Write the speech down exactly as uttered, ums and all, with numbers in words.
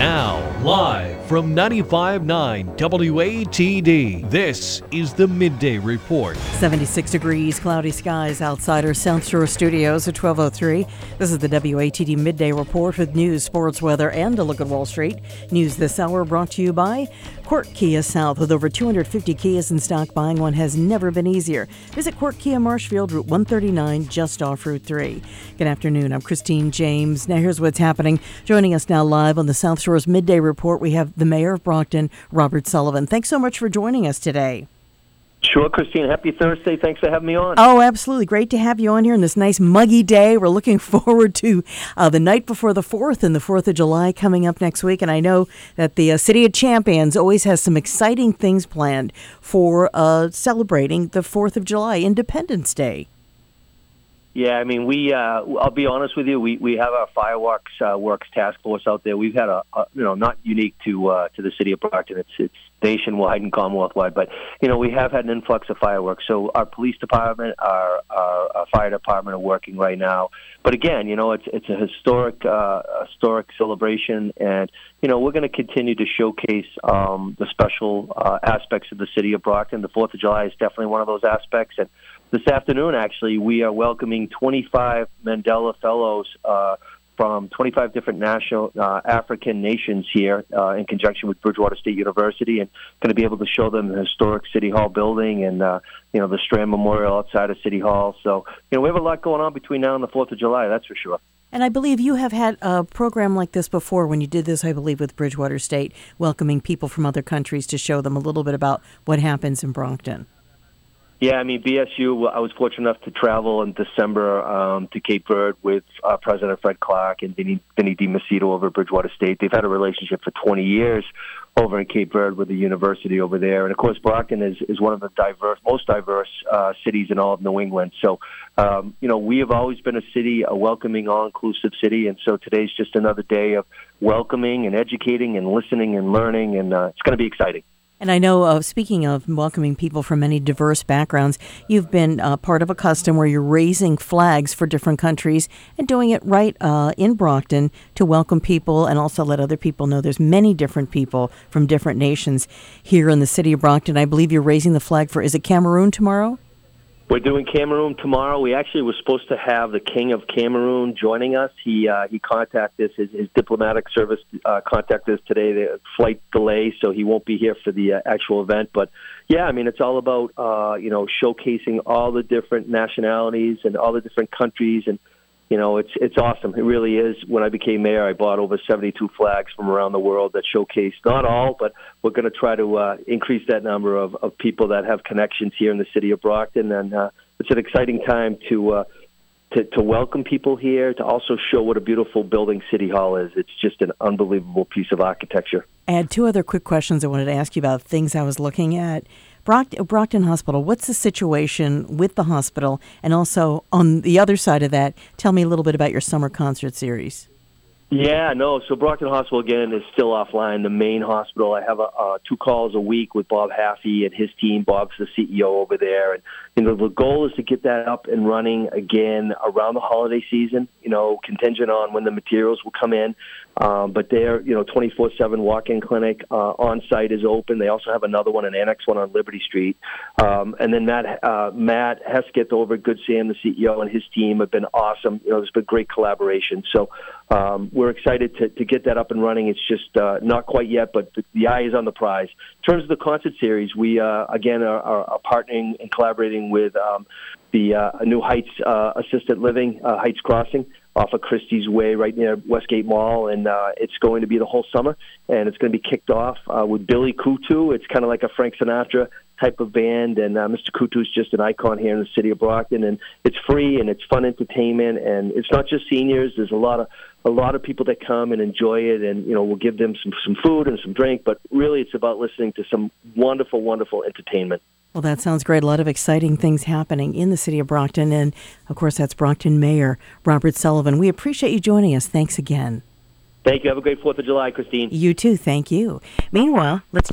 Now, live from ninety-five point nine W A T D, this is the Midday Report. seventy-six degrees, cloudy skies outside our South Shore studios at twelve oh three. This is the W A T D Midday Report with news, sports, weather, and a look at Wall Street. News this hour brought to you by Quirk Kia South. With over two hundred fifty Kias in stock, buying one has never been easier. Visit Quirk Kia Marshfield, Route one thirty-nine, just off Route three. Good afternoon. I'm Christine James. Now here's what's happening. Joining us now live on the South Shore's Midday Report, we have the Mayor of Brockton, Robert Sullivan. Thanks so much for joining us today. Sure, Christine. Happy Thursday. Thanks for having me on. Oh, absolutely. Great to have you on here on this nice muggy day. We're looking forward to uh, the night before the fourth and the fourth of July coming up next week. And I know that the uh, City of Champions always has some exciting things planned for uh, celebrating the fourth of July, Independence Day. Yeah, I mean, we. Uh, I'll be honest with you. We, we have our fireworks uh, works task force out there. We've had a, a you know not unique to uh, to the city of Brockton. It's it's nationwide and Commonwealth-wide, but you know we have had an influx of fireworks. So our police department, our, our, our fire department are working right now. But again, you know it's it's a historic uh, historic celebration, and you know we're going to continue to showcase um, the special uh, aspects of the city of Brockton. The Fourth of July is definitely one of those aspects, and this afternoon, actually, we are welcoming twenty-five Mandela Fellows uh, from twenty-five different national uh, African nations here uh, in conjunction with Bridgewater State University, and going to be able to show them the historic City Hall building and uh, you know the Strand Memorial outside of City Hall. So you know we have a lot going on between now and the Fourth of July. That's for sure. And I believe you have had a program like this before when you did this, I believe, with Bridgewater State, welcoming people from other countries to show them a little bit about what happens in Brockton. Yeah, I mean, B S U, I was fortunate enough to travel in December um, to Cape Verde with uh, President Fred Clark and Vinny, Vinny DiMacedo over at Bridgewater State. They've had a relationship for twenty years over in Cape Verde with the university over there. And, of course, Brockton is, is one of the diverse, most diverse uh, cities in all of New England. So, um, you know, we have always been a city, a welcoming, all-inclusive city. And so today's just another day of welcoming and educating and listening and learning, and uh, it's going to be exciting. And I know, uh, speaking of welcoming people from many diverse backgrounds, you've been uh, part of a custom where you're raising flags for different countries and doing it right uh, in Brockton to welcome people and also let other people know there's many different people from different nations here in the city of Brockton. I believe you're raising the flag for, is it Cameroon tomorrow? We're doing Cameroon tomorrow. We actually were supposed to have the King of Cameroon joining us. He uh, he contacted us, his, his diplomatic service uh, contacted us today. The flight delay, so he won't be here for the uh, actual event. But yeah, I mean, it's all about uh, you know showcasing all the different nationalities and all the different countries, and you know it's it's awesome. It really is. When I became mayor, I bought over seventy-two flags from around the world that showcase not all, but we're going to try to uh, increase that number of, of people that have connections here in the city of Brockton, and uh, it's an exciting time to, uh, to to welcome people here, to also show what a beautiful building City Hall is. It's just an unbelievable piece of architecture. I had two other quick questions I wanted to ask you about things I was looking at. Brockton, Brockton Hospital, what's the situation with the hospital? And also, on the other side of that, tell me a little bit about your summer concert series. Yeah, no. So Brockton Hospital, again, is still offline, the main hospital. I have a, uh, two calls a week with Bob Haffey and his team. Bob's the C E O over there. And, you know, the goal is to get that up and running again around the holiday season, you know, contingent on when the materials will come in. Um, but their, you know, twenty-four seven walk-in clinic uh, on-site is open. They also have another one, an annex one on Liberty Street. Um, and then Matt uh, Matt Hesketh over at Good Sam, the C E O, and his team have been awesome. You know, there's been great collaboration. So um, we're excited to, to get that up and running. It's just uh, not quite yet, but the, the eye is on the prize. In terms of the concert series, we, uh, again, are, are, are partnering and collaborating with um, the uh, New Heights uh, Assisted Living, uh, Heights Crossing, off of Christie's Way, right near Westgate Mall, and uh, it's going to be the whole summer, and it's going to be kicked off uh, with Billy Kutu. It's kind of like a Frank Sinatra type of band, and uh, Mister Kutu is just an icon here in the city of Brockton, and it's free and it's fun entertainment, and it's not just seniors. There's a lot of a lot of people that come and enjoy it, and you know we'll give them some some food and some drink, but really it's about listening to some wonderful, wonderful entertainment. Well, that sounds great. A lot of exciting things happening in the city of Brockton. And, of course, that's Brockton Mayor Robert Sullivan. We appreciate you joining us. Thanks again. Thank you. Have a great fourth of July, Christine. You too. Thank you. Meanwhile, let's